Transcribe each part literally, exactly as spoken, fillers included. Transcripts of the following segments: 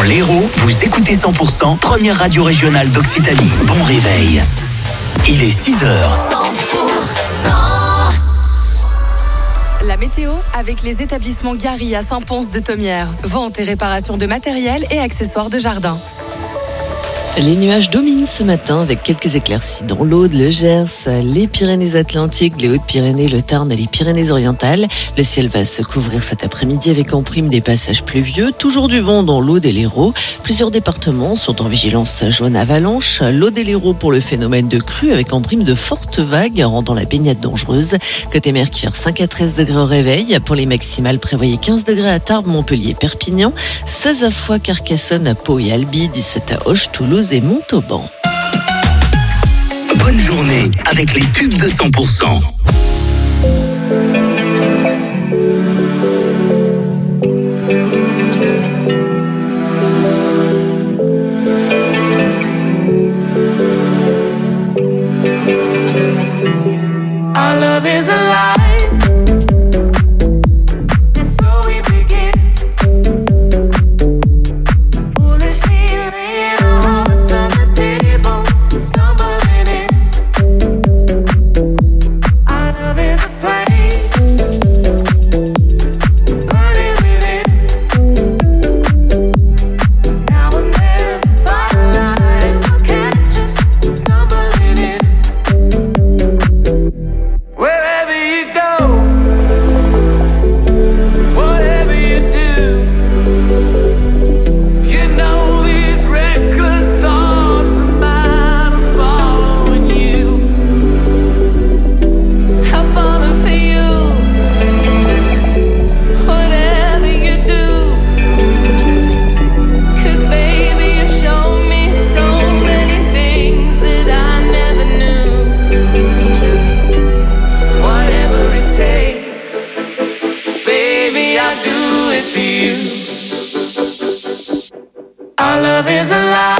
l'Hérault, vous écoutez cent pour cent, première radio régionale d'Occitanie. Bon réveil. Il est six heures. cent pour cent. La météo avec les établissements Gary à Saint-Pons-de-Thomières. Vente et réparation de matériel et accessoires de jardin. Les nuages dominent ce matin avec quelques éclaircies dans l'Aude, le Gers, les Pyrénées-Atlantiques, les Hautes-Pyrénées, le Tarn et les Pyrénées-Orientales. Le ciel va se couvrir cet après-midi avec en prime des passages pluvieux. Toujours du vent dans l'Aude et l'Hérault. Plusieurs départements sont en vigilance jaune avalanche. L'Aude et l'Hérault pour le phénomène de crue avec en prime de fortes vagues rendant la baignade dangereuse. Côté Mercure, cinq à treize degrés au réveil. Pour les maximales, prévoyez quinze degrés à Tarbes, Montpellier, Perpignan, seize à Foix, Carcassonne, à Pau et Albi, dix-sept à Auch, Toulouse et Montauban. Bonne journée avec les tubes de cent pour cent. Our love is alive. Our love is alive.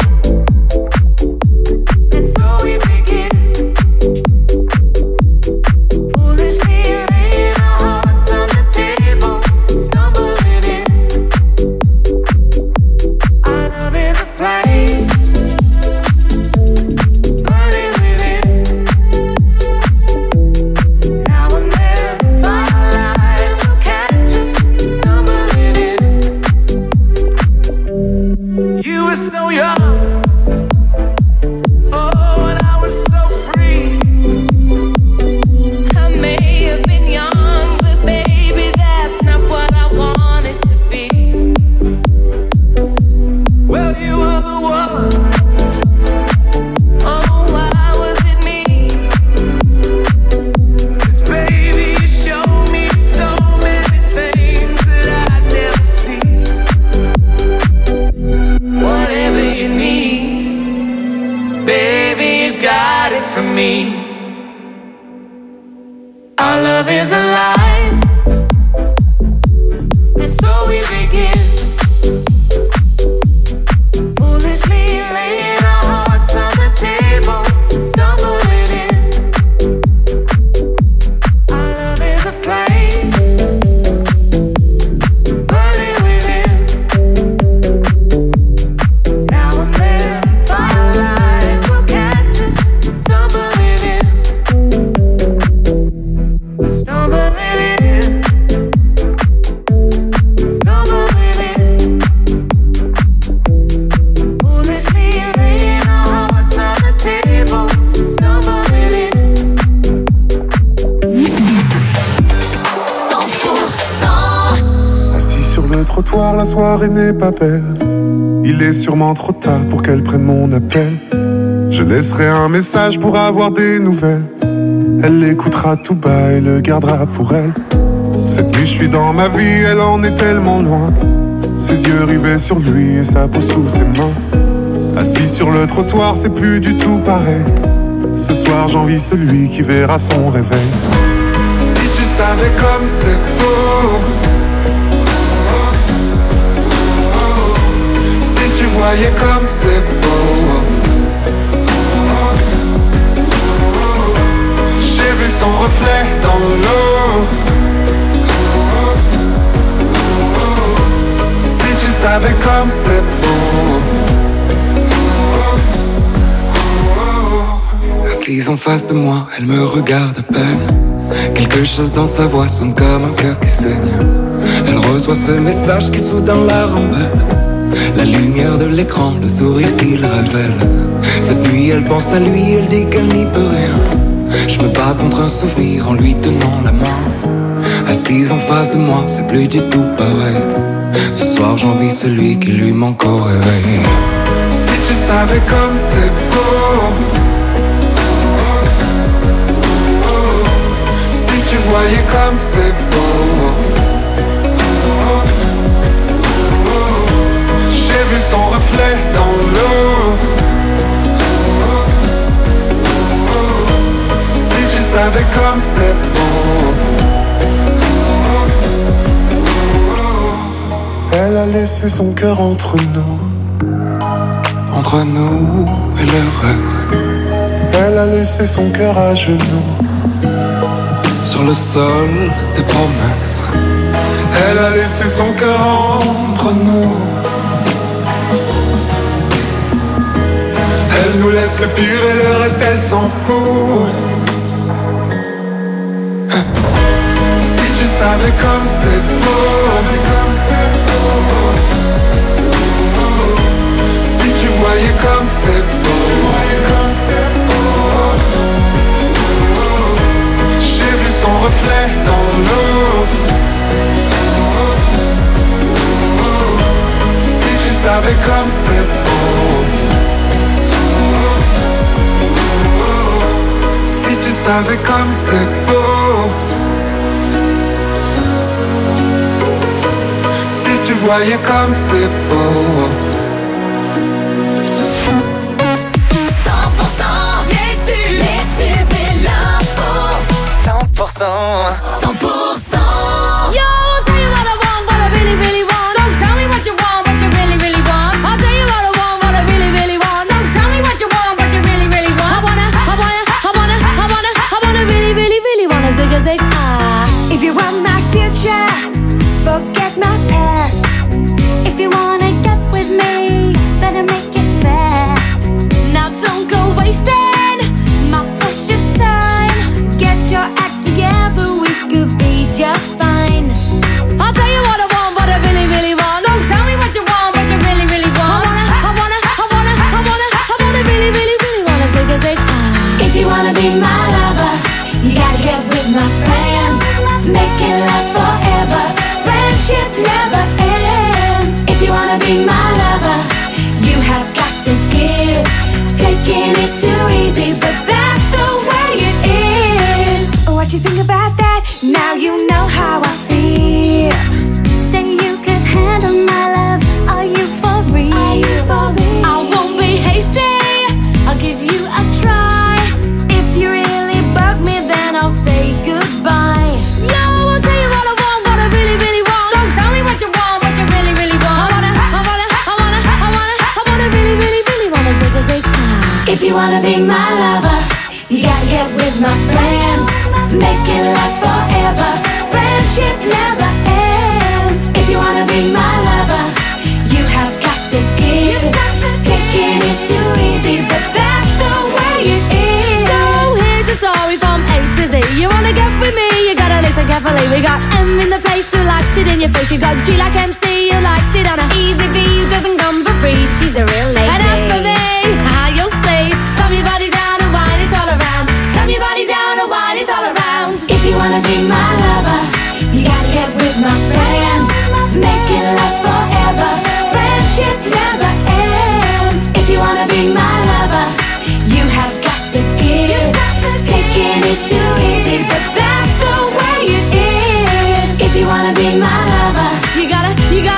La soirée n'est pas belle. Il est sûrement trop tard pour qu'elle prenne mon appel. Je laisserai un message pour avoir des nouvelles. Elle l'écoutera tout bas et le gardera pour elle. Cette nuit je suis dans ma vie, elle en est tellement loin. Ses yeux rivés sur lui et sa peau sous ses mains. Assis sur le trottoir, c'est plus du tout pareil. Ce soir j'envie celui qui verra son réveil. Si tu savais comme c'est beau, tu voyais comme c'est beau. J'ai vu son reflet dans l'eau. Si tu savais comme c'est beau. Assise en face de moi, elle me regarde à peine. Quelque chose dans sa voix sonne comme un cœur qui saigne. Elle reçoit ce message qui soudain la rembelle. La lumière de l'écran, le sourire qu'il révèle. Cette nuit elle pense à lui, elle dit qu'elle n'y peut rien. Je me bats contre un souvenir en lui tenant la main. Assise en face de moi, c'est plus du tout pareil. Ce soir j'envie celui qui lui manque au réveil. Si tu savais comme c'est beau. Si tu voyais comme c'est beau. J'ai vu son reflet dans l'eau. Si tu savais comme c'est beau. Elle a laissé son cœur entre nous. Entre nous et le reste. Elle a laissé son cœur à genoux. Sur le sol des promesses. Elle a laissé son cœur entre nous. Elle nous laisse le pire et le reste elle s'en fout. Si tu savais comme c'est beau. Si tu voyais comme c'est beau. J'ai vu son reflet dans l'eau. Si tu savais comme c'est beau. Si tu savais comme c'est beau. Si tu voyais comme c'est beau. cent pour cent les tubes, les tubes et l'info. cent pour cent cent pour cent. Yo, I'll tell you what I want, what I really, really want. So tell me what you want, what you really, really want. I'll tell you what I want, what I really, really want. So tell me what you want, what you really, really want. I wanna, I wanna, I wanna, I wanna, I wanna really, really, really wanna zig a zig ah. If you want my future, forget my past. If you wanna get with me, better make it fast. Now don't go wasting my precious time. Get your act together, we could be just fine. I'll tell you what I want, what I really, really want. So tell me what you want, what you really, really want. I wanna, I wanna, I wanna, I wanna, I wanna really, really, really wanna zig a zig ah. If you wanna be my lover, you gotta get with my friends. Make it last forever. Friendship never ends. If you wanna be my lover, you have got to give. Taking is too easy, but that's the way it is. What you think about that? Now you know how I feel. Say you could handle my love. Are you for real? Are you for real? I won't be hasty. I'll give you a try. If you really bug me, then I'll say goodbye. Yo, I'll tell you what I want, what I really, really want. So tell me what you want, what you really, really want. I wanna, I wanna, I wanna, I wanna, I wanna really, really, really wanna zig a zig ah. If you wanna be my lover, you gotta get with my friends. Make it last forever. Friendship never ends. If you wanna be my lover, you have got to give. Taking is too easy, but that's the way it is. So here's the story from A to Z. You wanna get with me, you gotta listen carefully. We got M in the place who likes it in your face. You got G like M C who likes it on a easy V who doesn't come for free. She's a real lady. And as for me, how you'll say, slam your body down and wine it all around. Slam your body down and wine it all around. If you wanna be my lover, you gotta get with my friends. Make it last forever. Friendship never ends. If you wanna be my lover, you have got to give. Taking is too easy, but that's the way it is. If you wanna be my lover, You gotta, you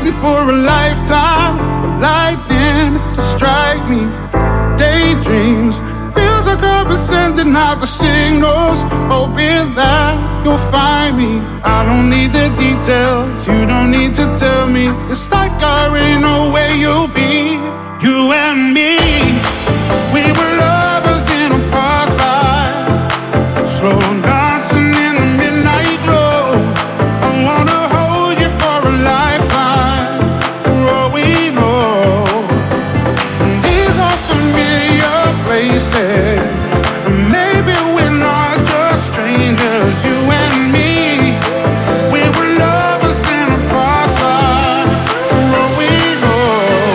waiting for a lifetime for lightning to strike me. Daydreams, feels like I've been sending out the signals, hoping that you'll find me. I don't need the details, you don't need to tell me. It's like I already know where you'll be. You and me, we were lovers in a past life, slow dancing in the midnight glow. I wanna hold you for a lifetime, for all we know. These are familiar places, maybe we're not just strangers. You and me, we were lovers in a past life, for all we know.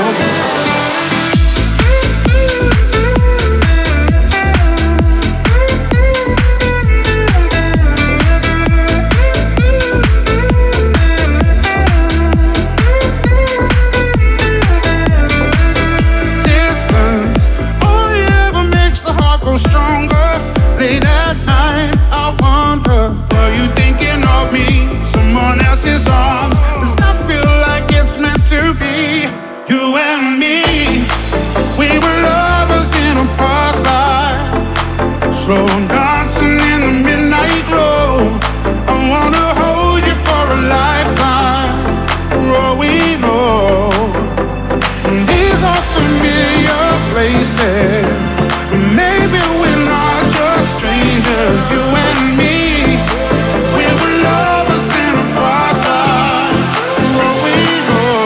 Distance only ever makes the heart grow stronger. Late at night, I wonder, were you thinking of me? Someone else's arms, does not feel like it's meant to be. You and me, we were lovers in a past life, slow dancing in the midnight glow. I wanna hold you for a lifetime, for all we know. These are familiar places, maybe we're not just strangers. You and me, we were lovers in a past life, for all we know.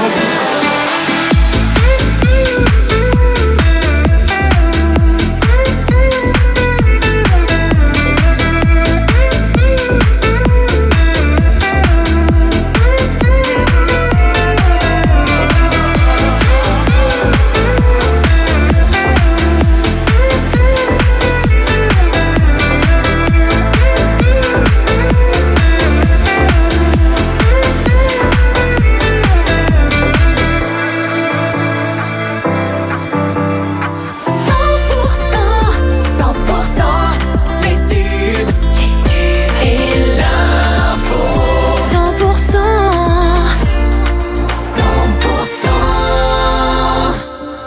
cent pour cent, cent pour cent, les tubes, et l'info. cent pour cent, cent pour cent.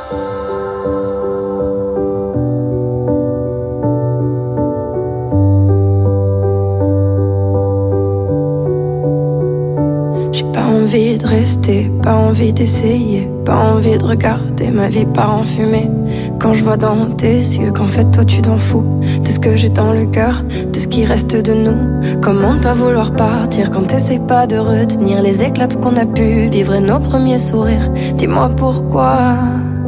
J'ai pas envie de rester, pas envie d'essayer, pas envie de regarder ma vie part en fumée. Quand je vois dans tes yeux qu'en fait toi tu t'en fous de ce que j'ai dans le cœur, de ce qui reste de nous. Comment ne pas vouloir partir quand t'essayes pas de retenir les éclats de ce qu'on a pu vivre et nos premiers sourires. Dis-moi pourquoi.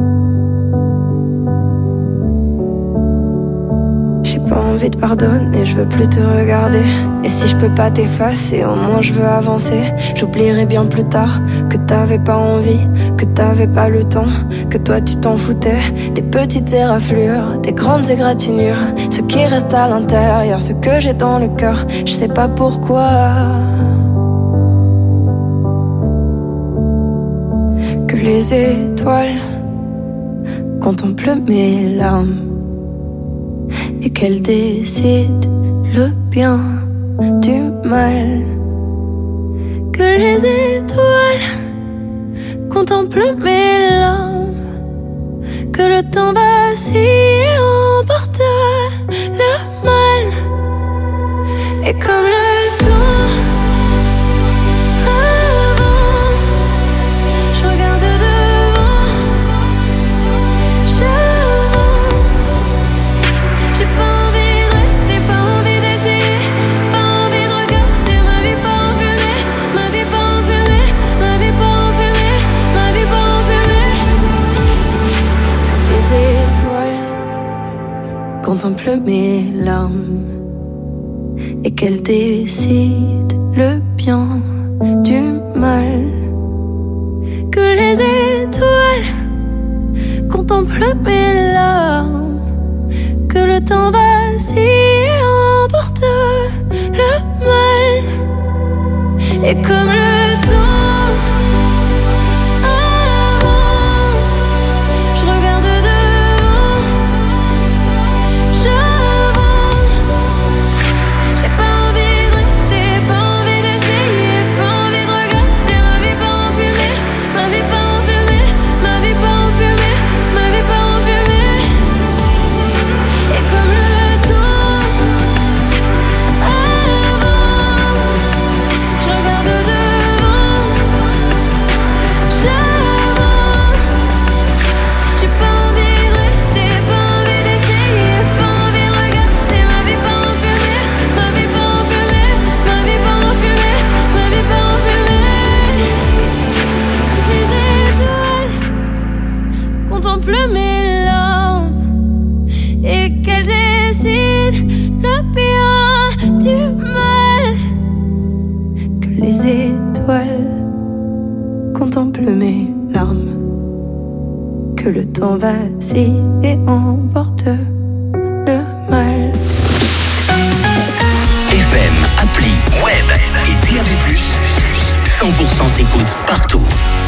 J'ai pas envie de pardonner, je veux plus te regarder. Et si je peux pas t'effacer, au moins je veux avancer. J'oublierai bien plus tard que t'avais pas envie, que t'avais pas le temps, que toi tu t'en foutais. Des petites éraflures, des grandes égratignures, ce qui reste à l'intérieur, ce que j'ai dans le cœur, je sais pas pourquoi. Que les étoiles contemplent mes larmes et qu'elles décident le bien du mal. Que les étoiles contemplent mes larmes, que le temps vacille et emporte le mal. Et comme le temps avance, je regarde devant, j'avance. J'ai pas envie de rester, pas envie d'essayer, pas envie de regarder ma vie pas en fumée, ma vie pas en fumée, ma vie pas en fumée, ma vie pas en fumée. Que les étoiles contemplent mes larmes et qu'elles décident le bien du mal. Que les étoiles contemplent mes larmes, que le temps vacille et emporte le mal. Et comme le temps avance, je regarde devant, j'avance. J'ai pas envie de rester, pas envie d'essayer, pas envie de regarder ma vie pas en fumée. contemple mes larmes. Que le temps vacille et emporte le mal. F M, appli, web et D A B plus, cent pour cent s'écoute partout.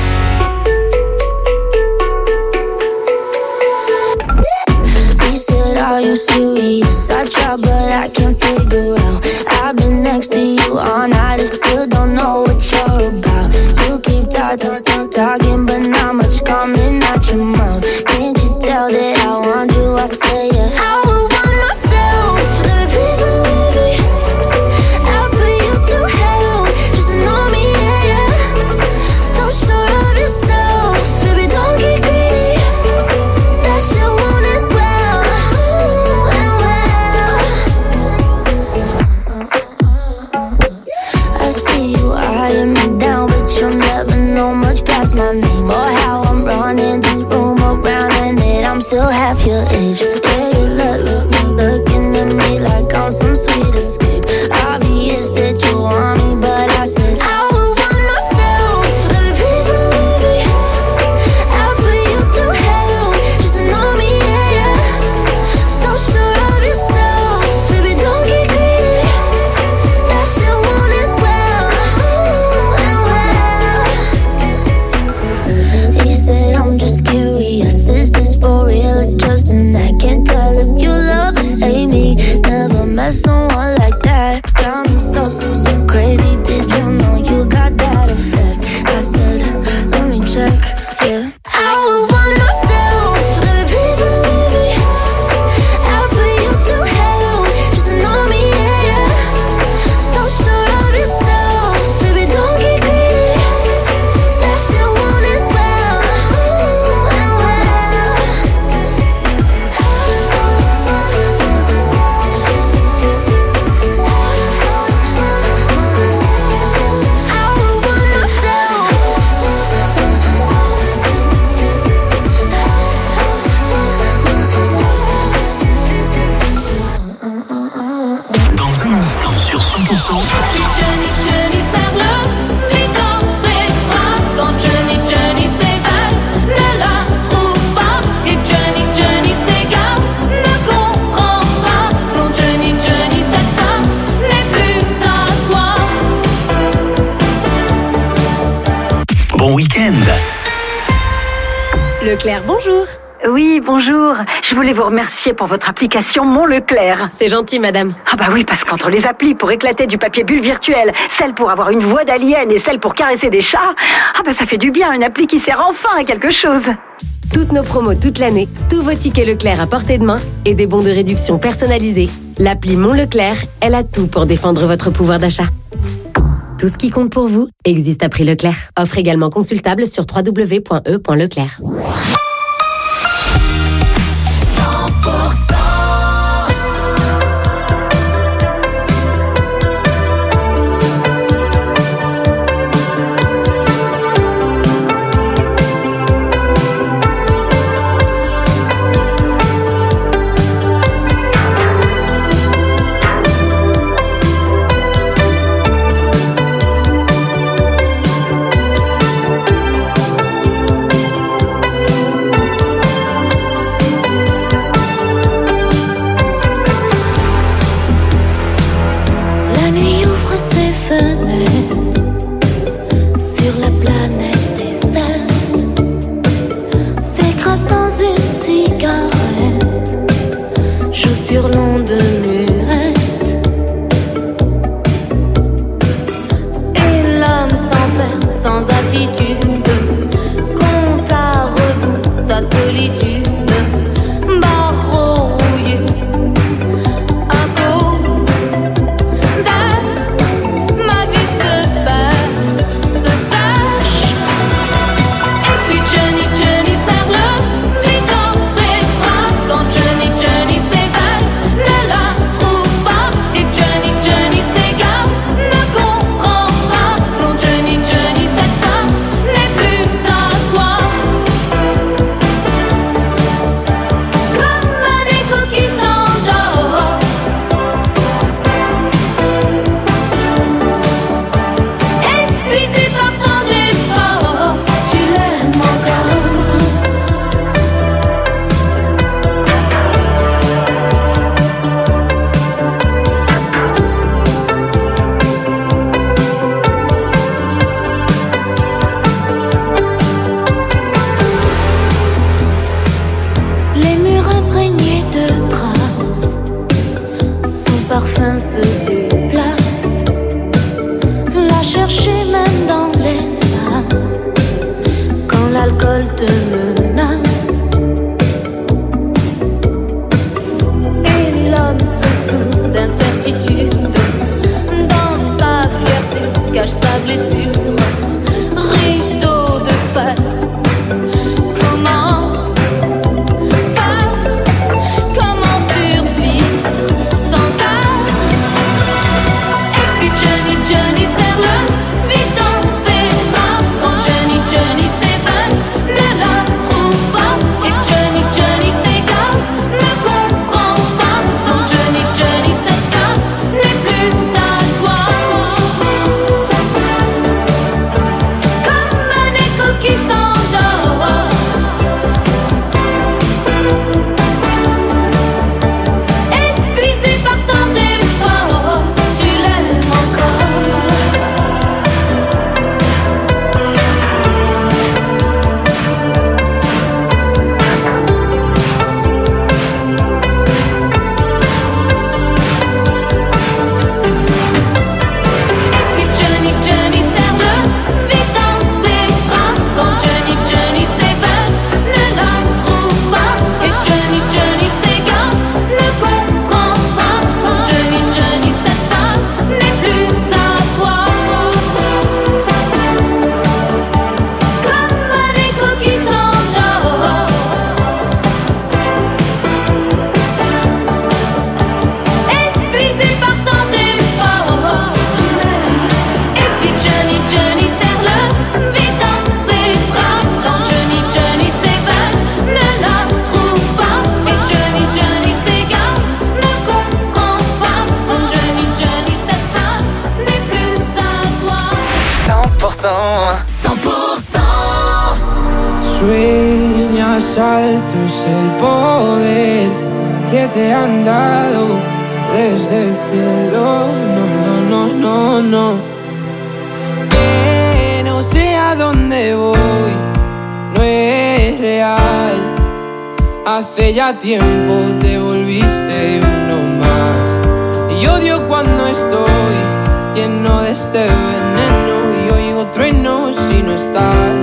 He said, are you serious? I try but I can't figure out. I've been next to you all night and still don't know what you're about. You keep talking, talking but not much coming out your mouth. Can't you tell that I want you? I say yeah. I would want myself. Baby, please believe me. I'll put you through hell. Just know me, yeah, yeah. So sure of yourself. Baby, don't get greedy. That shit want it well, well, well. I see you eyeing me down, but you'll never know much past my name or how I'm running this room around, and that I'm still half your age. Yeah, you look, look, look, looking at me like I'm some sweet escape. Obvious that you want me, but I said I would want myself. Baby, please believe me. I'll put you through hell. Just know me, yeah, yeah. So sure of yourself. Baby, don't get greedy. That shit want it well, well, well. He said, I'm just curious. Is this for real or just an act? Can't tell if you love or hate me. Never met someone like that. Got me so, so crazy. Did you know you got that effect? I said, let me check, yeah. I would want myself. Baby, please believe me. I'll put you through hell. Just know me, yeah, yeah. So sure of yourself. Baby, don't get greedy. That shit want it well, well, well. I would want myself. Dans un instant sur cent pour cent, Johnny, Johnny s'avale, lui dans ses bras. Quand Johnny, Johnny s'évade, ne la trouve pas. Et Johnny, Johnny s'égare, ne comprend pas. Non, Johnny, Johnny, cette femme n'est plus à toi. bon week-end. Leclerc, bonjour. Oui, bonjour. Je voulais vous remercier pour votre application Mon Leclerc. C'est gentil, madame. Ah bah oui, parce qu'entre les applis pour éclater du papier bulle virtuel, celle pour avoir une voix d'alien et celle pour caresser des chats, ah bah ça fait du bien, une appli qui sert enfin à quelque chose. Toutes nos promos toute l'année, tous vos tickets Leclerc à portée de main et des bons de réduction personnalisés. L'appli Mon Leclerc, elle a tout pour défendre votre pouvoir d'achat. Tout ce qui compte pour vous existe à prix Leclerc. Offre également consultable sur w w w point e point leclerc. La nuit ouvre ses fenêtres sur la planète des saints, s'écrase dans une cigarette, joue sur l'onde muette, et l'homme s'enferme sans attitude, compte à rebours sa solitude, barreau rouillé à cause ma vie se perd, se sache. Et puis Johnny, Johnny s'avale, lui dans ses bras. Quand Johnny, Johnny s'évade, ne la trouve pas. Et Johnny, Johnny s'égare, ne comprend pas. Non, Johnny, Johnny, cette femme n'est plus à toi. cent pour cent. Sueñas alto, es el poder que te han dado desde el cielo. No, no, no, no, no. Que no sé a dónde voy, no es real. Hace ya tiempo te volviste uno más. Y odio cuando estoy lleno de este veneno y oigo truenos si no estás.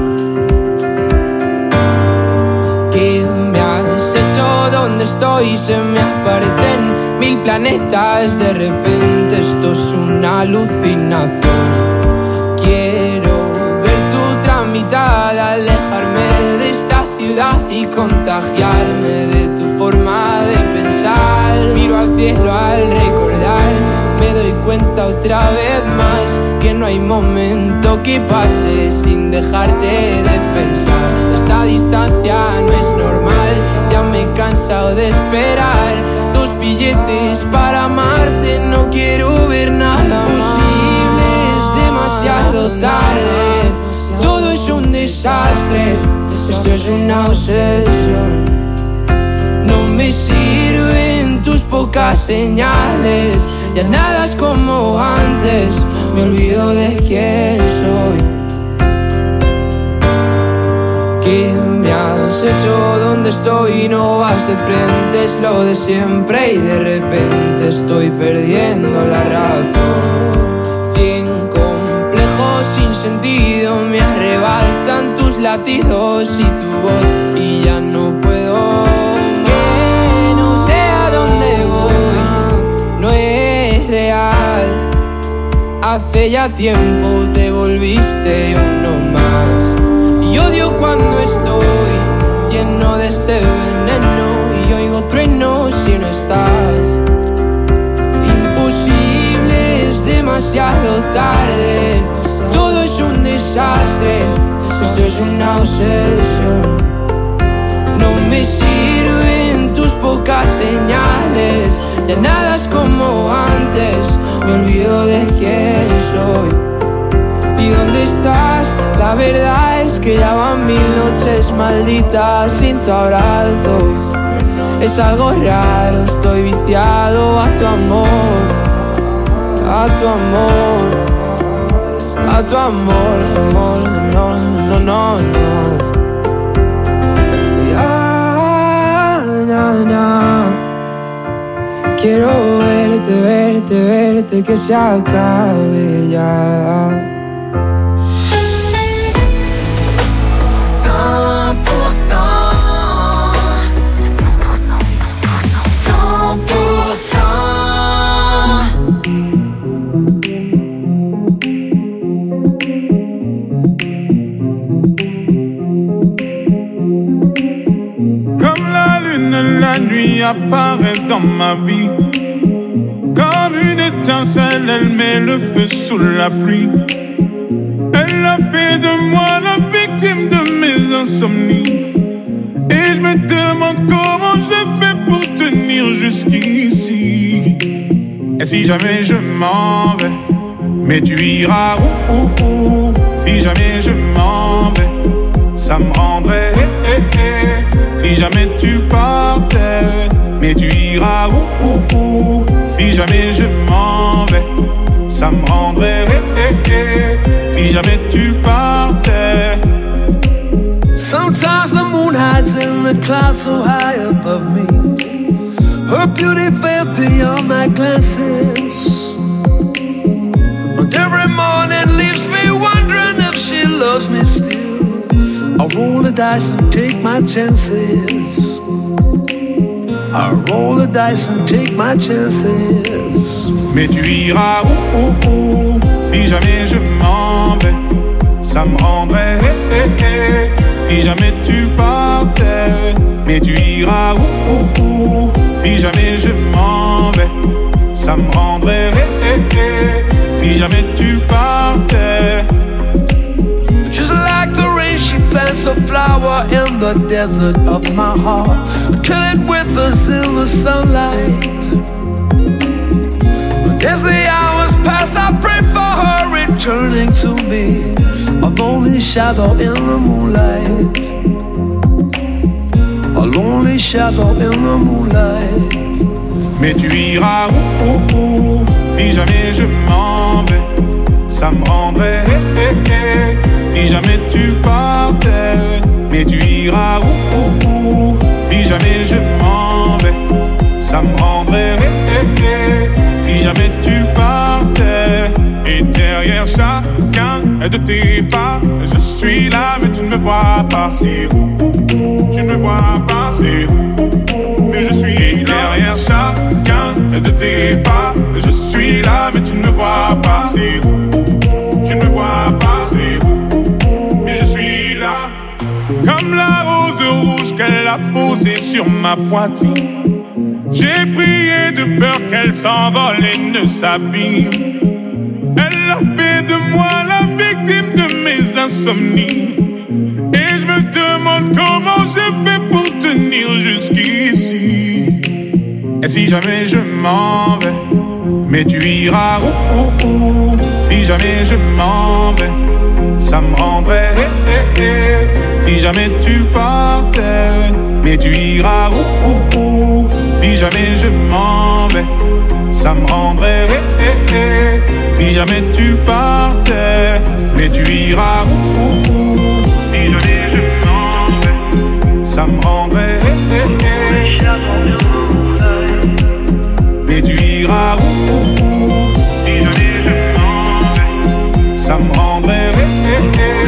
¿Qué me has hecho? ¿Dónde estoy? Se me aparecen mil planetas. De repente esto es una alucinación. Quiero ver tu tramitar, alejarme de esta ciudad y contagiarme de tu forma de pensar. Miro al cielo al recordar, me doy cuenta otra vez más que no hay momento que pase sin dejarte de pensar. Esta distancia no es normal, ya me he cansado de esperar tus billetes para amarte. No quiero ver nada posible, es demasiado tarde. Todo es un desastre, esto es una obsesión. No me sirven tus pocas señales, ya nada es como antes, me olvido de quién soy. ¿Qué me has hecho? ¿Dónde estoy? No vas de frente, es lo de siempre y de repente estoy perdiendo la razón. Cien complejos sin sentido me arrebatan tus latidos y tu voz y ya no puedo. Que no sé a dónde voy, no es real. Hace ya tiempo te volviste uno más. Y odio cuando estoy lleno de este veneno y oigo truenos si no estás. Imposible, es demasiado tarde. Todo es un desastre, esto es una obsesión. No me sirven tus pocas señales, ya nada es como antes, me olvido de quién soy. ¿Y dónde estás? La verdad es que ya van mil noches malditas sin tu abrazo. Es algo raro, estoy viciado a tu amor, a tu amor, a tu amor, amor, no, no, no, no. Ya, na, na. Quiero verte, verte, verte, que se acabe ya. La nuit apparaît dans ma vie. Comme une étincelle, elle met le feu sous la pluie. Elle a fait de moi la victime de mes insomnies. Et je me demande comment j'ai fait pour tenir jusqu'ici. Et si jamais je m'en vais, mais tu iras où, où, où. Si jamais je m'en vais, ça me rendrait eh, eh, eh. Si jamais tu partais, mais tu iras où, où, où. Si jamais je m'en vais, ça me rendrait eh, eh, eh. Si jamais tu partais. Sometimes the moon hides in the clouds so high above me. Her beauty fell beyond my glances, and every morning leaves me wondering if she loves me still. I roll the dice and take my chances. I roll the dice and take my chances. Mais tu iras où, où, où. Si jamais je m'en vais, ça me rendrait eh, eh, eh. Si jamais tu partais, mais tu iras où, où, où. Si jamais je m'en vais, ça me rendrait eh, eh, eh. Si jamais tu partais. Just like the rain, she plants a flower in the desert of my heart. Kill it with us in the sunlight. But as the hours pass, I pray for her returning to me. Although lonely shadow in the moonlight. A lonely shadow in the moonlight. Mais tu iras où, où, où, si jamais je m'en vais. Ça me rendrait eh, eh, eh, si jamais tu partais. Mais tu iras où, où, où, si jamais je m'en vais. Ça me rendrait eh, eh, eh, si jamais tu partais. Et derrière chacun de tes pas, je suis là mais tu ne me vois pas. C'est où, où, où, tu ne me vois pas. C'est où, où, où, mais je suis là. Et derrière chacun de tes pas, je suis là mais tu ne me vois pas. C'est où, où, où, tu ne me vois pas. C'est où, où, où, mais je suis là. Comme la rose rouge qu'elle a posée sur ma poitrine, j'ai prié de peur qu'elle s'envole et ne s'abîme. Elle a fait de moi la victime de mes insomnies. Et je me demande comment j'ai fait pour tenir jusqu'ici. Et si jamais je m'en vais, mais tu iras où, où, où, si jamais je m'en vais, ça me rendrait eh, eh, eh, si jamais tu partais. Mais tu iras où, où, où, si jamais je m'en vais, ça me rendrait eh, eh, eh, si jamais tu partais. Mais tu iras où, où, où, si jamais je m'en vais, ça me rendrait eh, eh, eh, mais tu iras où, où, où, si jamais je m'en vais, ça me rendrait eh, eh, eh.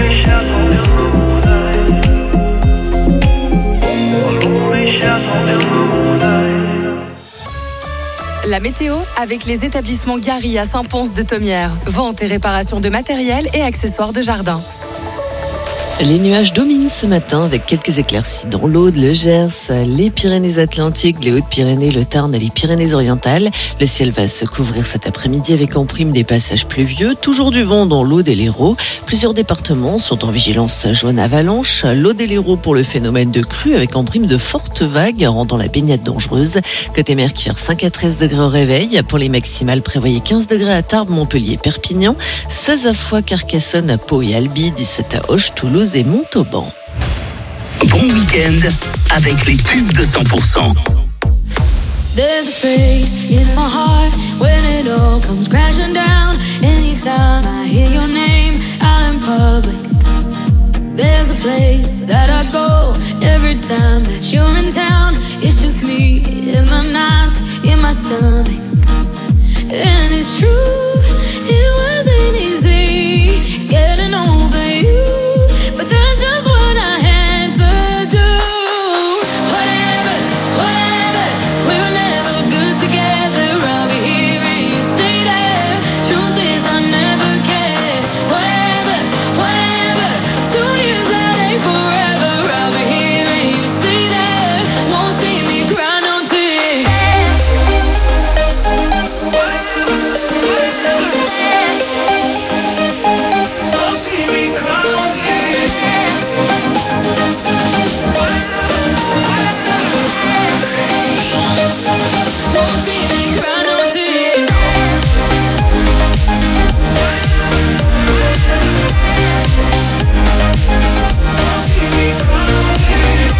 La météo avec les établissements Gary à Saint-Pons de Thomières. Vente et réparation de matériel et accessoires de jardin. Les nuages dominent ce matin avec quelques éclaircies dans l'Aude, le Gers, les Pyrénées-Atlantiques, les Hautes-Pyrénées, le Tarn et les Pyrénées-Orientales. Le ciel va se couvrir cet après-midi avec en prime des passages pluvieux. Toujours du vent dans l'Aude et l'Hérault. Plusieurs départements sont en vigilance jaune avalanche. L'Aude et l'Hérault pour le phénomène de crue avec en prime de fortes vagues rendant la baignade dangereuse. Côté Mercure, cinq à treize degrés au réveil. Pour les maximales, prévoyez quinze degrés à Tarbes, Montpellier, Perpignan, seize à Foix, Carcassonne, Pau et Albi, dix-sept à Auch, Toulouse et Montauban. Bon week-end avec les tubes de cent pour cent. There's a space in my heart when it all comes crashing down. Anytime I hear your name out in public, there's a place that I go every time that you're in town. It's just me in my nights, in my stomach. And it's true, it wasn't easy getting over you. But that's just what I had to do. Whatever, whatever, we were never good together. I'll be here and you stay there. Truth is I never cared. Whatever, whatever, two years that ain't forever. I'll be here and you stay there. Won't see me cry no tears. Won't see me cry no tears. Won't see me cry no tears. Won't see me cry no tears.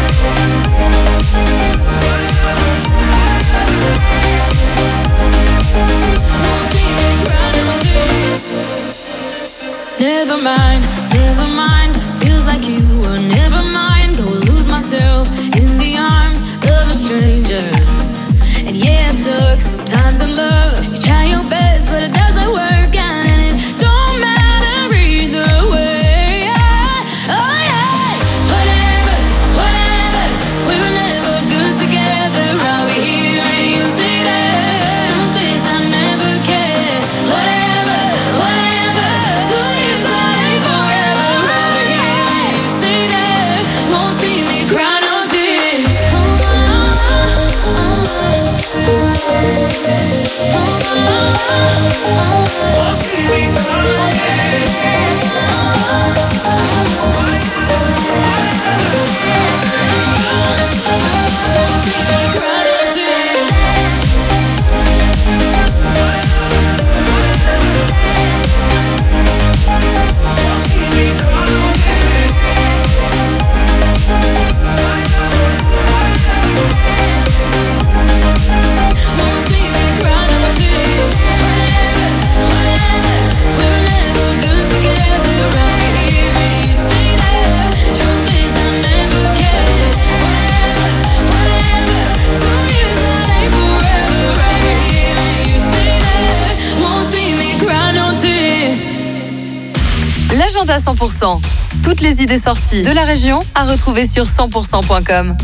Won't see me cry no tears. Never mind, never mind. Feels like you were never mind. Go lose myself in the arms of a stranger. And yeah, it sucks sometimes in love. You try your best, but it doesn't work out, and it don't matter either way. Oh yeah, whatever, whatever. We were never good together. I'll be here and you see that. Truth is I never cared. Whatever, whatever. Two years that ain't forever. I'll be here and you see that. Won't see me cry no tears. Oh, oh, oh, oh. à cent pour cent. Toutes les idées sorties de la région à retrouver sur cent pour cent point com.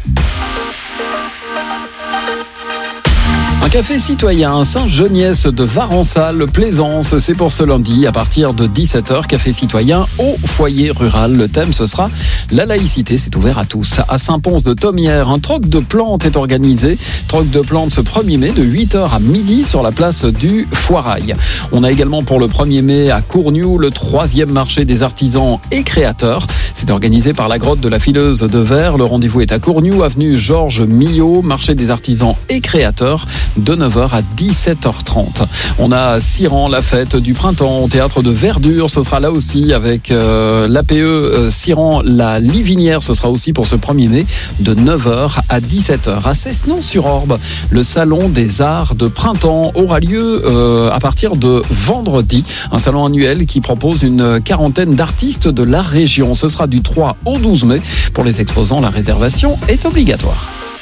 Un café citoyen Saint-Geniès de Varençal, Plaisance, c'est pour ce lundi à partir de dix-sept heures. Café citoyen au foyer rural. Le thème, ce sera la laïcité. C'est ouvert à tous. À Saint-Pons de Thomières, un troc de plantes est organisé. Troc de plantes ce premier mai de huit heures à midi sur la place du Foirail. On a également pour le premier mai à Courgnoux le troisième marché des artisans et créateurs. C'est organisé par la grotte de la Fileuse de Verre. Le rendez-vous est à Courgnoux, avenue Georges Millot, marché des artisans et créateurs, de neuf heures à dix-sept heures trente. On a Siran, la fête du printemps au théâtre de Verdure. Ce sera là aussi avec euh, l'A P E euh, Siran, la Livinière. Ce sera aussi pour ce premier mai de neuf heures à dix-sept heures. À Cessenon-sur-Orbe, le salon des arts de printemps aura lieu euh, à partir de vendredi. Un salon annuel qui propose une quarantaine d'artistes de la région. Ce sera du trois au douze mai. Pour les exposants, la réservation est obligatoire.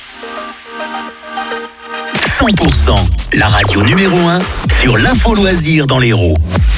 cent pour cent, la radio numéro un sur l'info loisir dans l'Hérault.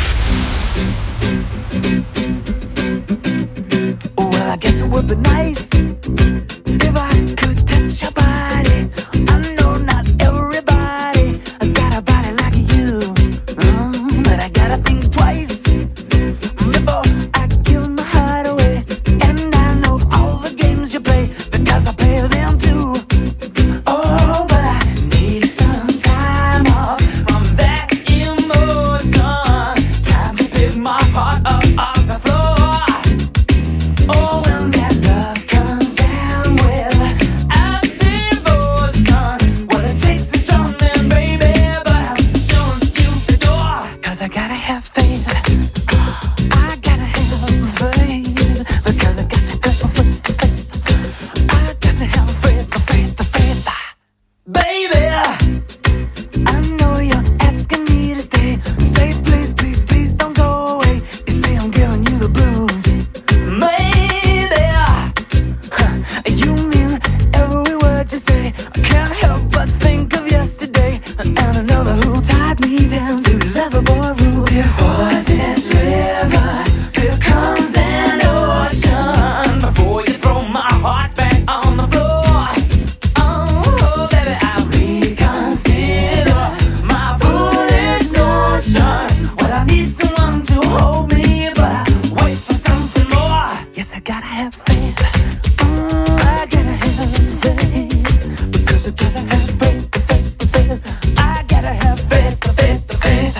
Well, I guess it would be nice if I could touch your body. I know not everybody has got a body like you, mm, but I gotta think twice before I give my heart away. And I know all the games you play because I play them too. Oh, but I need some time off from that emotion. Time to pick my heart up off the floor. Oh, when that love comes down with a devotion, well, it takes a strong man, baby, but I'm showing you the door. Cause I gotta have faith, I gotta have faith, because I got to go for faith, I got to have faith, faith, faith, baby. I know you're asking me to stay. Say please, please, please don't go away. You say I'm giving you the blues, maybe. Huh, you mean every word you say. I can't help but think of yesterday and another who tied me down to Loverboy rules. Before this river, here comes an ocean. Before you throw my heart back on the floor, oh baby, I reconsider my foolish notion. Well, I need someone to hold me, but I wait for something more. Yes, I gotta have faith. Mm, I gotta have faith, because I gotta have faith, faith, faith. I gotta have faith, faith, faith.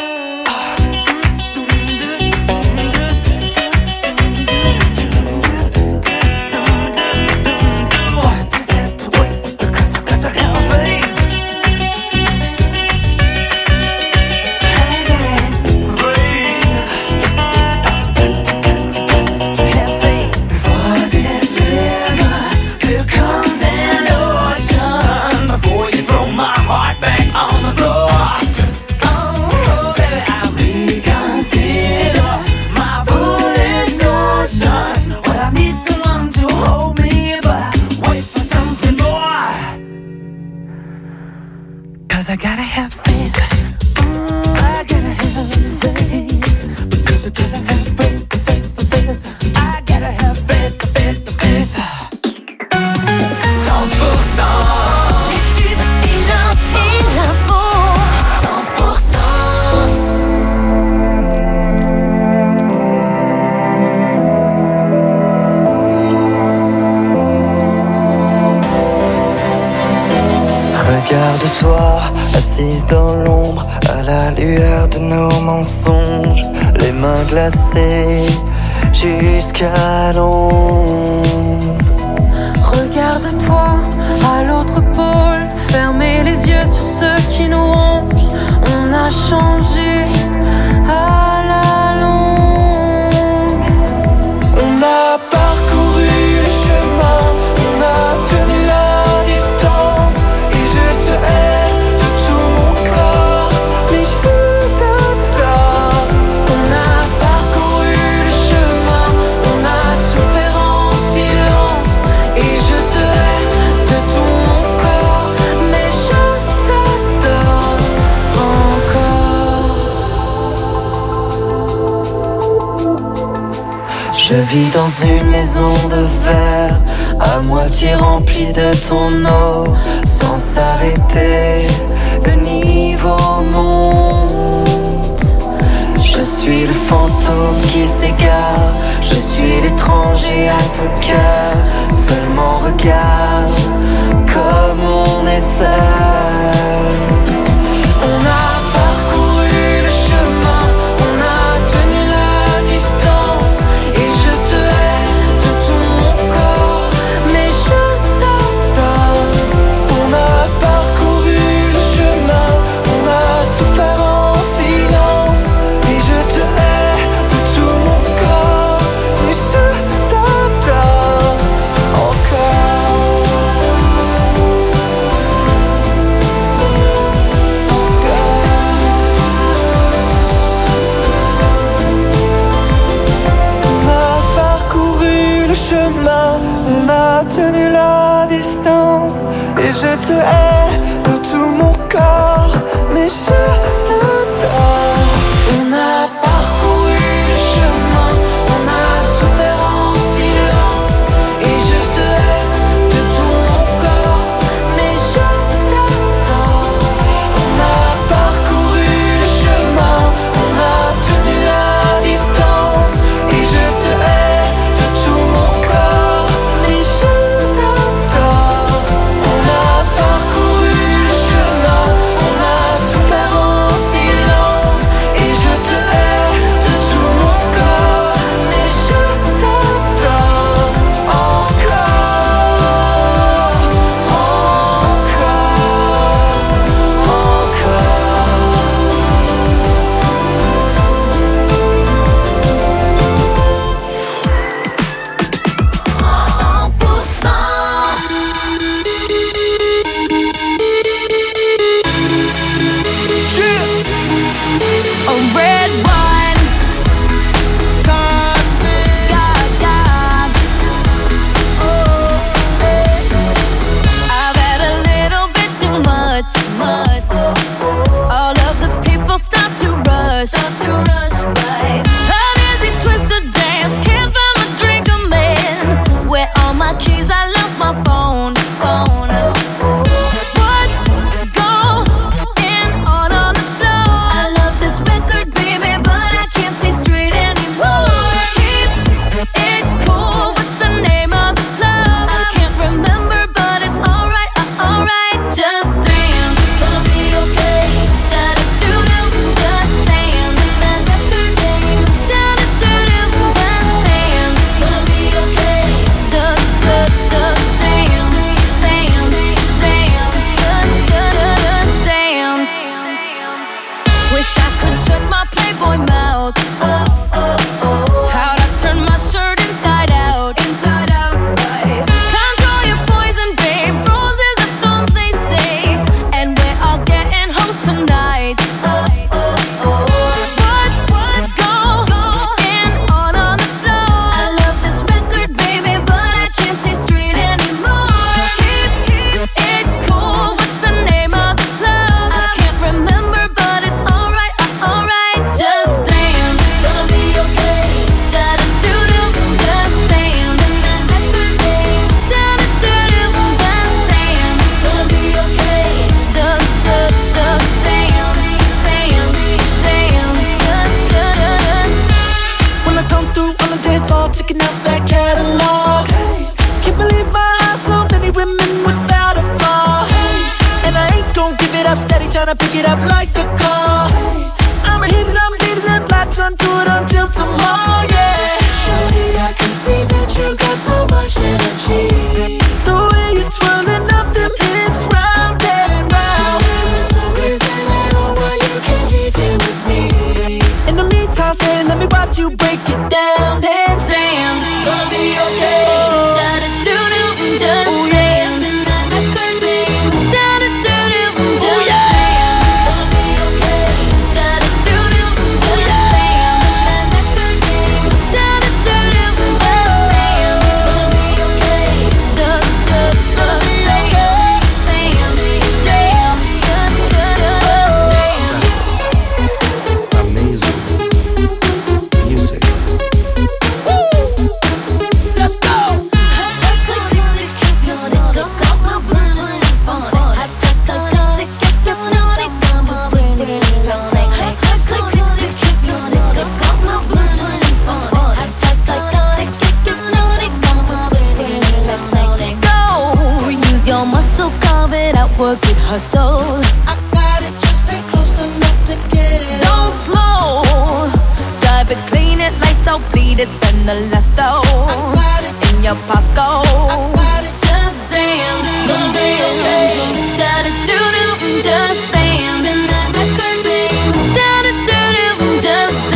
Just have to wait, because I got to have faith. To have faith. Before this river, here comes an ocean. Before you throw my heart back on the floor, oh baby, I reconsider my foolish notion. Well, I need someone to hold me, but I wait for something more. Cause I gotta have faith. Mm, I gotta have faith, because I gotta have faith, faith, faith. I gotta have faith, faith, faith. cent pour cent les tubes et l'info, et l'info. cent pour cent. Regarde-toi, assise dans l'ombre, à la lueur de nos mensonges, les mains glacées jusqu'à l'ombre. Regarde-toi à l'autre pôle, fermez les yeux sur ceux qui nous rongent. On a changé à la longue. On a parcouru le chemin, on a tenu la distance, et je te hais de tout mon corps, mais je t'adore. On a parcouru le chemin, on a souffert en silence, et je te hais de tout mon corps, mais je t'adore encore. Je vis dans une maison de verre, à moitié remplie de ton eau. Sans s'arrêter, le niveau monte. Je suis le fantôme qui s'égare, je suis l'étranger à ton cœur. Seulement regarde comme on est seul. On a parcouru le chemin, on a tenu la distance. Et je te hais de tout mon corps, mais je t'adore. On a parcouru le chemin, on a souffert en silence. Et je te hais de tout mon corps, mais je t'adore encore. On a parcouru le chemin, on a tenu la distance. Et je te hais de tout mon corps, mais je t'adore. On a parcouru le chemin, on a souffert en silence. Et je te hais de tout mon corps, mais je t'adore. On a parcouru le chemin, on a tenu la distance. Et je te hais de tout mon corps, mais je t'adore. On a parcouru le chemin, on a souffert en silence. Et je te hais de tout mon corps, mais je t'adore encore, cent pour cent. A red wine, God, God, God. Oh, I've had a little bit too much, much. All of the people stop to rush, stop to rush by. How does he twist a dance? Can't find my drink, a man. Where are my keys? I lost my phone, phone. What's going on on the floor? I love this record, baby, but I can't see straight anymore. Keep it cool. What's the name of this club? I can't remember, but it's alright, uh, alright. Just dance, gonna be okay. Da da do do, just dance. Da da do do, da da do do, just dance. Gonna be okay. Da da da, dance, dance, dance. Just da da da, dance. Wish I could shut my Playboy mouth. Oh, oh, oh. How'd I turn my shirt inside out? Inside out, right. Control your poison, babe. Roses are thorns, they say. And we're all getting hoes tonight. Oh, oh, oh. What's what going on on the floor? I love this record, baby, but I can't see straight anymore. Keep it cool. What's the name of this club? I can't remember, but it's alright, uh, alright. Just dance, gonna be okay. Da da do do, just dance. Da da do do, da da do do, just dance. Gonna be okay. Da da da, dance, dance, dance. Just da da da. When I come through on the dance floor, checking out that catalog. Can't believe my eyes, so many women without a flaw. And I ain't gon' give it up, steady tryna pick it up like a call. I'ma hit it, I'm beating it, latch onto it until tomorrow, yeah. Shorty, I can see that you got so much energy. The way you're twirling up them hips round and round. There's no reason at all why you can't leave here with me. In the meantime, say, let me watch you break it down and Dance, gonna be okay. da da do do, just Oh, yeah. dance. Da da do do, just Oh, yeah. dance. Gonna be okay. Da da do do, just dance. Da da do do, da carve it out, work it, hustle. I got it, just stay close enough to get it. Don't slow, drive it, clean it, lights out, bleed it, spend the last dough. I got it in your pop go. I got it, just dance, gonna be okay. Da da do do, just dance. Spin that record, baby. Da da do do, just dance.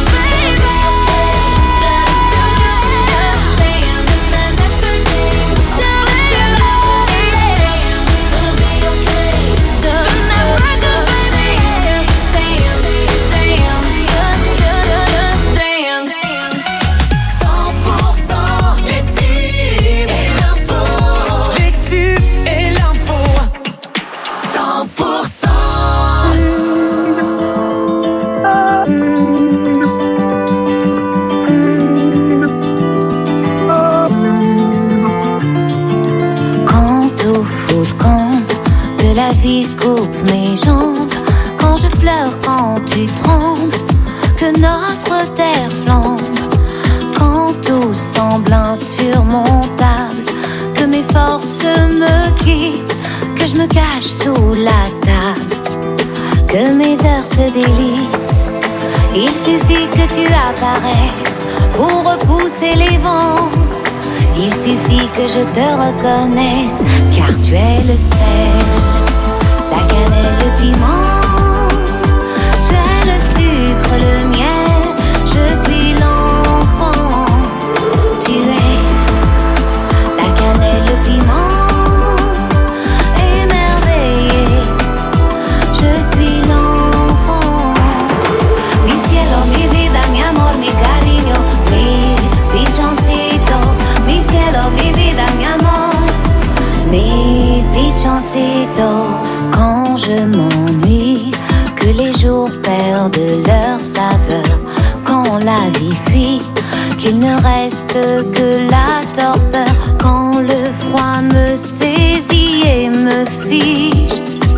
Coupe mes jambes quand je pleure, quand tu trembles, que notre terre flambe, quand tout semble insurmontable, que mes forces me quittent, que je me cache sous la table, que mes heures se délitent. Il suffit que tu apparaisses pour repousser les vents. Il suffit que je te reconnaisse, car tu es le sel, la cannelle, le piment, tu es le sucre, le miel, je suis l'enfant. Tu es la cannelle, le piment, émerveillé, je suis l'enfant. Mi cielo, mi vida, mi amor, mi cariño, mi pichoncito. Mi cielo, mi vida, mi amor, mi pichoncito. Quand je m'ennuie, que les jours perdent leur saveur, quand la vie fuit, qu'il ne reste que la torpeur, quand le froid me saisit et me fige,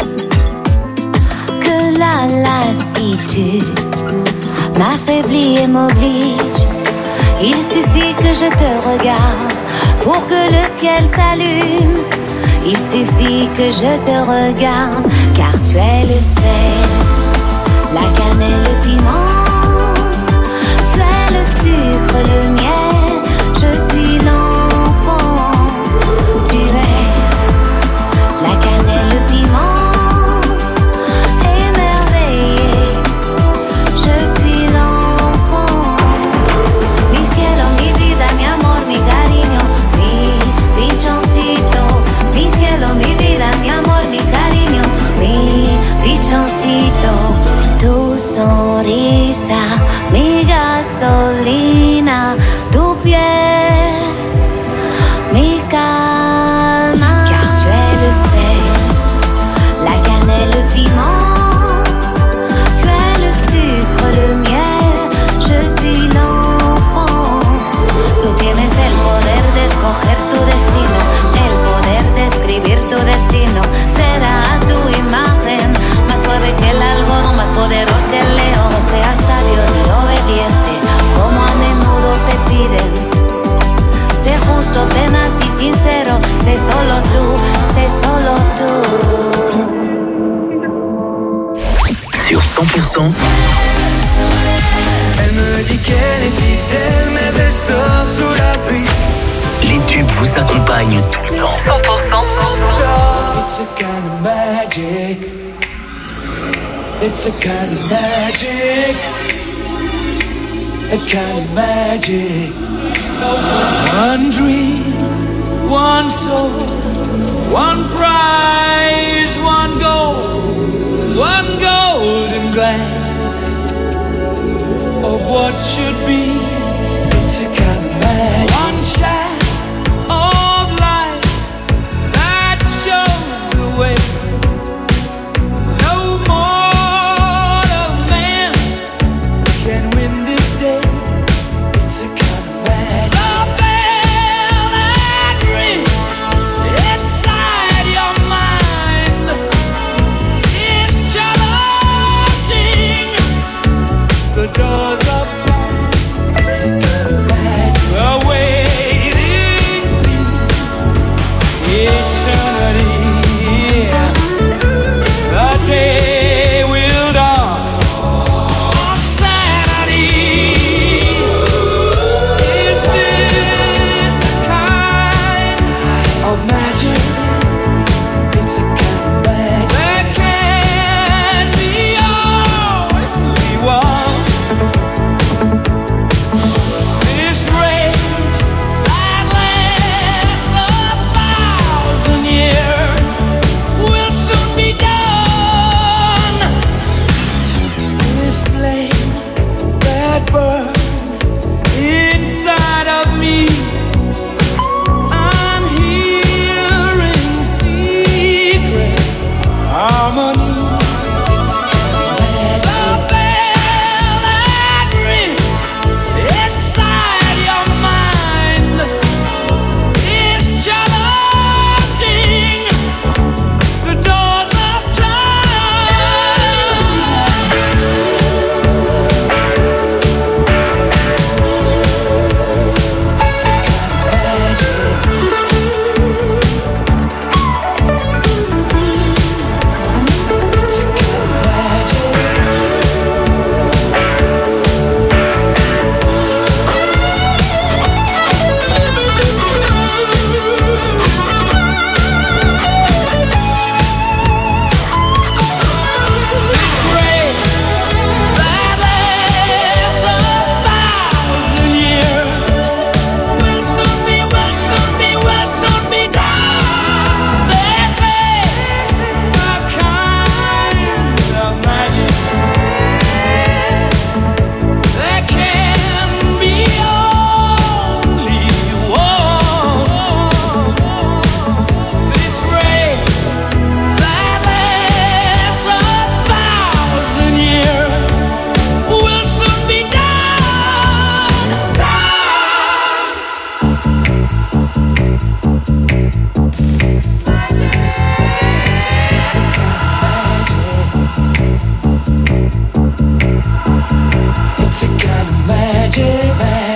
que la lassitude m'affaiblit et m'oblige. Il suffit que je te regarde pour que le ciel s'allume. Il suffit que je te regarde, car tu es le sel, la cannelle, le piment, tu es le sucre, le miel, je suis l'enfant. Tu es la cannelle, le piment, émerveillé, je suis l'enfant. Mi cielo, mi vida, mi amor, mi cariño, mi pichoncito. Mi cielo, mi vida, mi amor, mi cariño, mi pichoncito. Tu sonrisa, mi gasolina, tu piel, mi calma. Car tu es le sel, la cannelle, le piment, tu es le sucre, le miel, je suis l'enfant. Tú tienes el poder de escoger tu destino, el poder de escribir tu destino. Será tu imagen, más suave que el algodón, más poderoso que el león. No seas sabio ni obediente, como a menudo te piden. Sé justo, tenaz y sincero, sé solo tú, sé solo tú. Sur cent pour cent. Elle me dit qu'elle est fidèle, mais elle sort sous la pluie. Les tubes vous accompagnent tout le temps. cent pour cent. It's a kind of magic. It's a kind of magic. A kind of magic. One dream, one soul, one prize, one goal, one golden glance of what should be. It's a kind of magic. One shot of light that shows the way. No mortal man can win this day. It's a kind of magic. The bell that rings inside your mind is challenging the doors of time.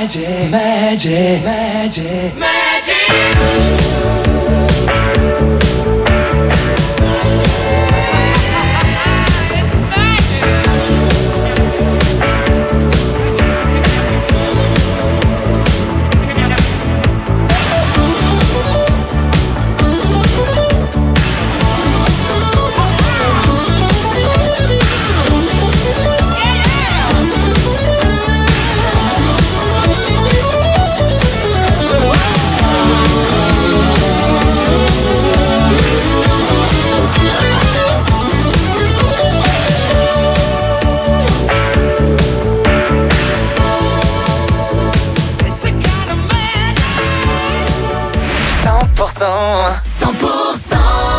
magic, magic, magic, magic. cent pour cent.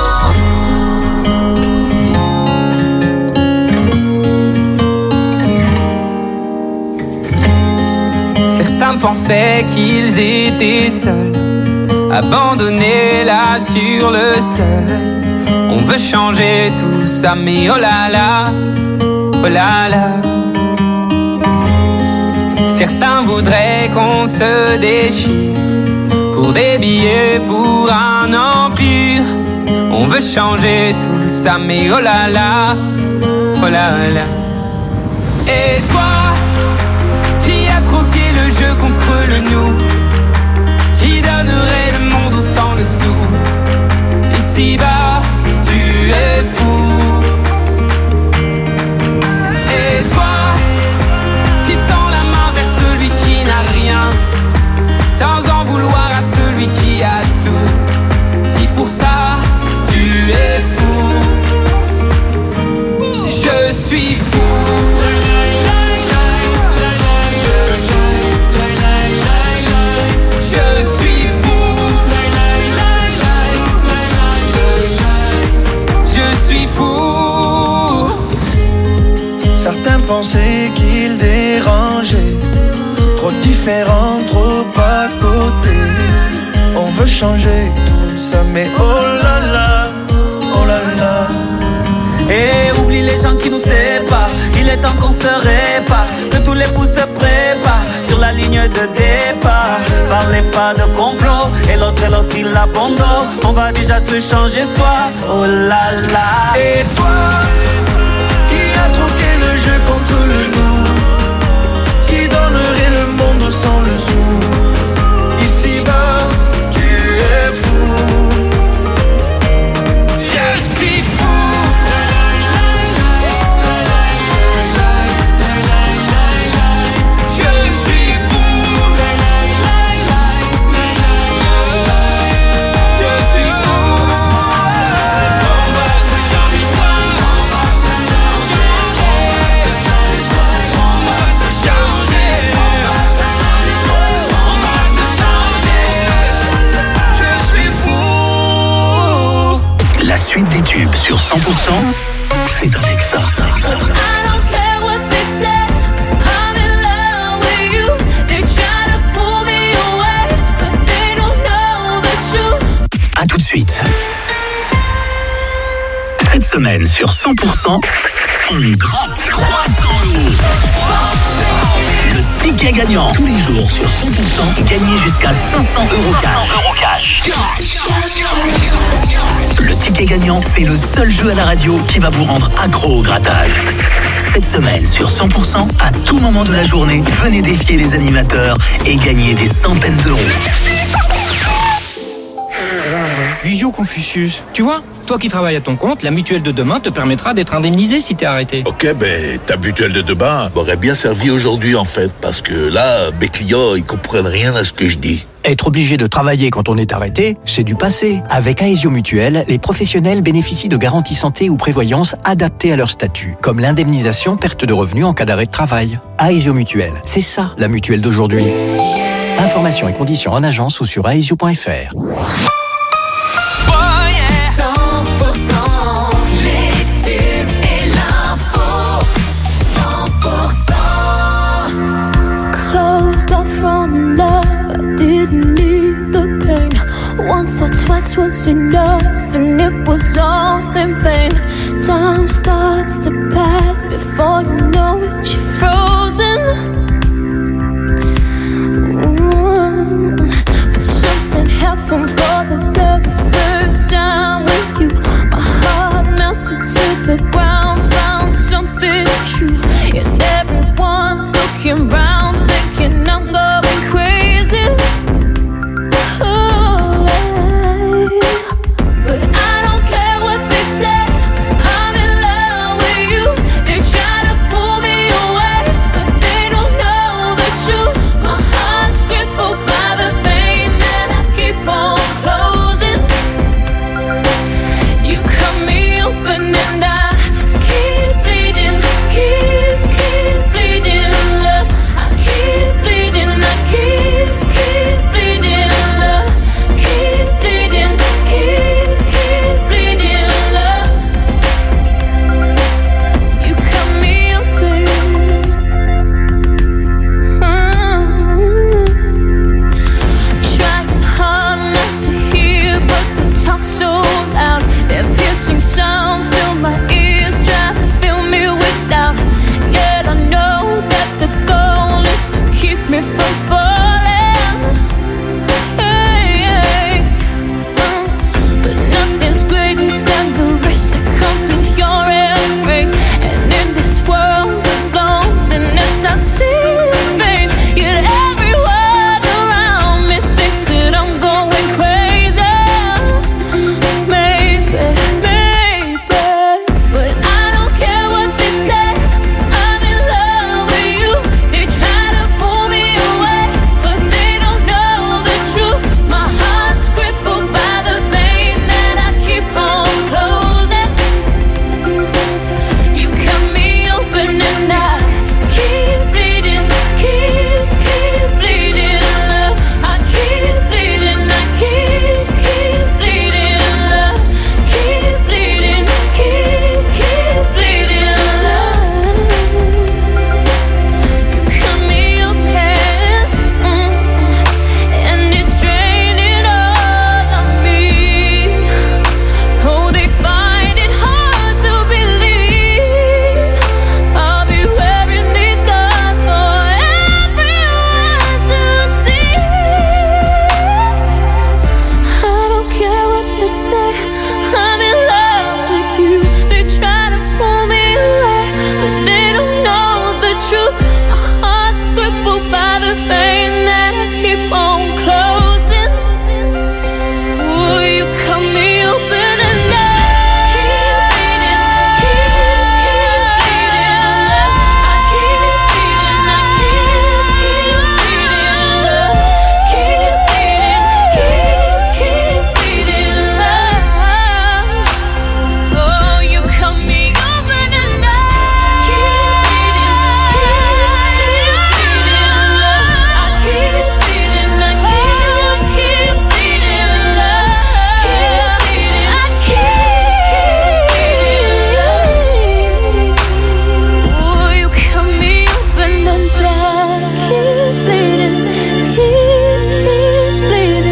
Certains pensaient qu'ils étaient seuls, abandonnés là sur le sol. On veut changer tout ça, mais oh là là, oh là là. Certains voudraient qu'on se déchire pour des billets, pour un empire. On veut changer tout ça, mais oh là là, oh là là. Et toi, qui a troqué le jeu contre le nous, qui donnerait le monde au sang dessous. Ici-bas, tu es fou. Et toi, qui tend la main vers celui qui n'a rien, sans en vouloir à celui qui a tout. Si pour ça tu es fou, je suis fou. Je suis fou. Je suis fou. Certains pensaient qu'ils dérangeaient, trop différents, trop à côté. On veut changer tout ça, mais oh là là, oh là là. Et oublie les gens qui nous séparent, il est temps qu'on se répare, que tous les fous se préparent sur la ligne de départ. Parlez pas de complot, et l'autre et l'autre il abandonne. On va déjà se changer soi, oh là là. Et toi, qui a troqué le jeu contre le nous, qui donnerait le monde sans le sou. Ici-bas, tu es fou. Je suis fou. La suite des tubes sur cent pour cent, c'est avec ça. A tout de suite. Cette semaine sur cent pour cent, on gratte trois cents euros. Le ticket gagnant. Tous les jours sur cent pour cent, gagnez jusqu'à cinq cents euros cash. Le ticket gagnant, c'est le seul jeu à la radio qui va vous rendre accro au grattage. Cette semaine, sur cent pour cent, à tout moment de la journée, venez défier les animateurs et gagner des centaines d'euros. Visio Confucius, tu vois, toi qui travailles à ton compte, la mutuelle de demain te permettra d'être indemnisé si t'es arrêté. Ok, ben ta mutuelle de demain m'aurait bien servi aujourd'hui en fait, parce que là, mes clients, ils comprennent rien à ce que je dis. Être obligé de travailler quand on est arrêté, c'est du passé. Avec Aesio Mutuelle, les professionnels bénéficient de garanties santé ou prévoyance adaptées à leur statut, comme l'indemnisation perte de revenus en cas d'arrêt de travail. Aesio Mutuelle, c'est ça la mutuelle d'aujourd'hui. Informations et conditions en agence ou sur aesio point f r. cent pour cent les tubes et l'info. cent pour cent. Closed off from love, I didn't need the pain. Once or twice was enough, and it was all in vain. Time starts to pass before you know it, you're frozen. mm, mm.